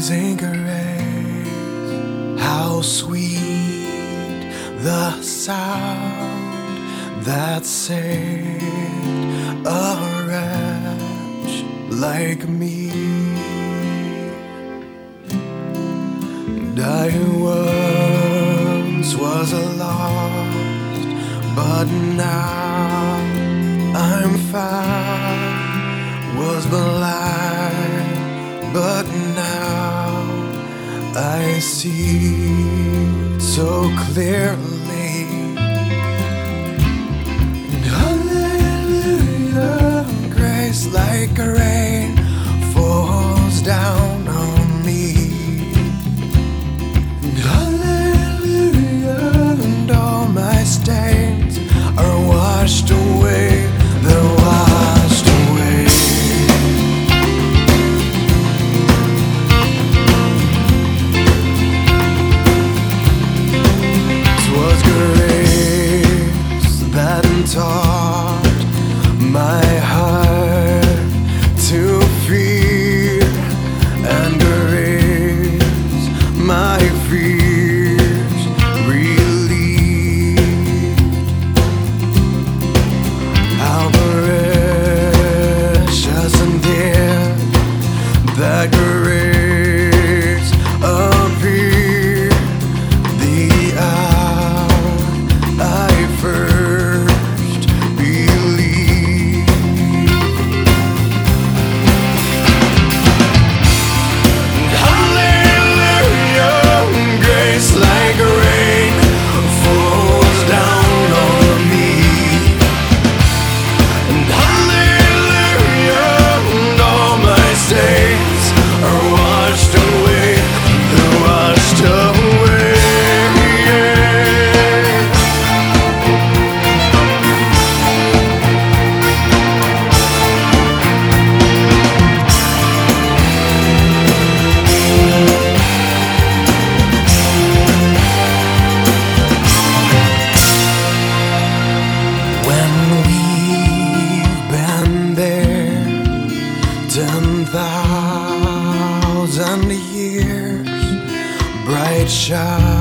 Amazing grace, how sweet the sound that saved a wretch like me. And I once was lost, but now I'm found. Was blind, but now I see so clearly. And hallelujah, grace like a rain falls down on me. And hallelujah, and all my stains are washed away. They're washed away. Taught my heart to fear and erase my fears, relieved. How precious and dear that grace appeared the hour I first $10,000 years, bright shine.